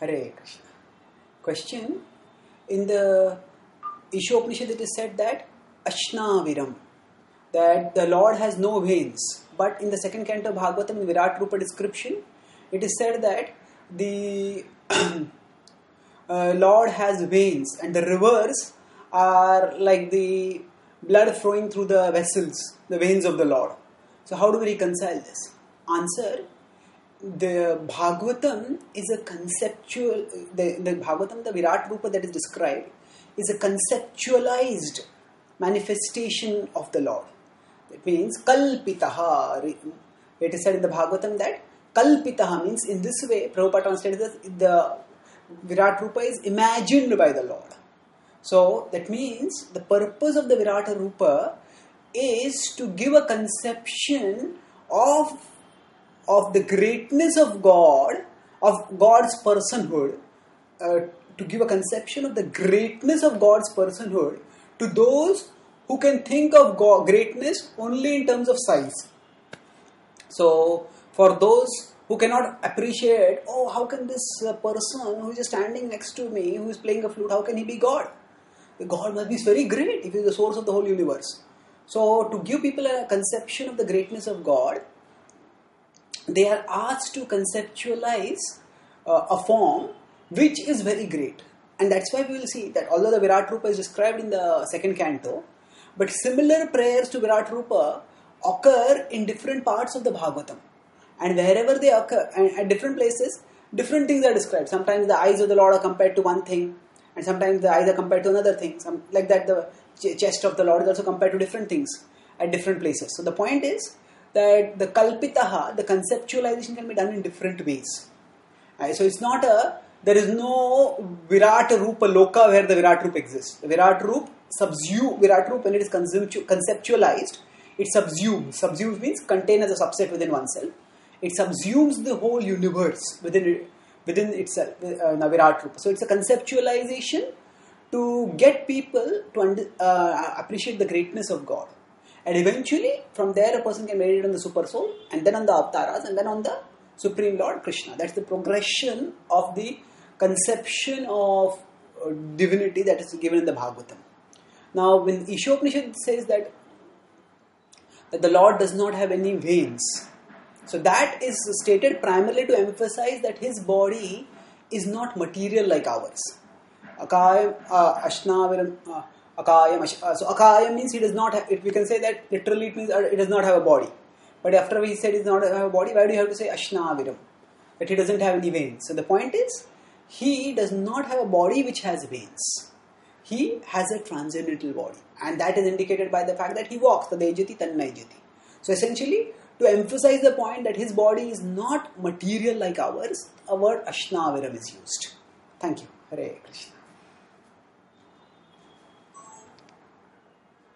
Hare Krishna. Question. In the Ishopanishad it is said that Ashnaviram, that the Lord has no veins. But in the second canto of Bhagavatam, in Virat Rupa description, it is said that the Lord has veins and the rivers are like the blood flowing through the vessels, the veins of the Lord. So how do we reconcile this? Answer. The Bhagavatam is a conceptual, the Bhagavatam, the Virat Rupa that is described, is a conceptualized manifestation of the Lord. That means Kalpitaha. It is said in the Bhagavatam that Kalpitaha means in this way, Prabhupada translated that the Virat Rupa is imagined by the Lord. So that means the purpose of the Virat Rupa is to give a conception of the greatness of God, of God's personhood, to give a conception of the greatness of God's personhood to those who can think of greatness only in terms of size. So, for those who cannot appreciate, how can this person who is just standing next to me, who is playing a flute, how can he be God? God must be very great if he is the source of the whole universe. So, to give people a conception of the greatness of God, they are asked to conceptualize a form which is very great. And that's why we will see that although the Virat Rupa is described in the second canto, but similar prayers to Virat Rupa occur in different parts of the Bhagavatam. And wherever they occur, and at different places, different things are described. Sometimes the eyes of the Lord are compared to one thing, and sometimes the eyes are compared to another thing. Like that, the chest of the Lord is also compared to different things at different places. So the point is that the kalpitaha, the conceptualization can be done in different ways. So it's not there is no Virat Rupa Loka where the Virat Rupa exists. The Virat Rupa when it is conceptualized, it subsumes. Subsumes means contain as a subset within oneself. It subsumes the whole universe within itself, the Virat Rupa. So it's a conceptualization to get people to appreciate the greatness of God. And eventually, from there a person can meditate on the Super Soul, and then on the Avtaras, and then on the Supreme Lord Krishna. That's the progression of the conception of divinity that is given in the Bhagavatam. Now, when Ishopanishad says that the Lord does not have any veins, so that is stated primarily to emphasize that his body is not material like ours. Akayam, Ashnaviram, Akayam. So Akayam means he does not have, we can say that literally it means it does not have a body. But after we said he does not have a body, why do you have to say Ashnaviram? That he doesn't have any veins. So the point is, he does not have a body which has veins. He has a transcendental body. And that is indicated by the fact that he walks, Tadejati Tannayjati. So essentially, to emphasize the point that his body is not material like ours, a word Ashnaviram is used. Thank you. Hare Krishna.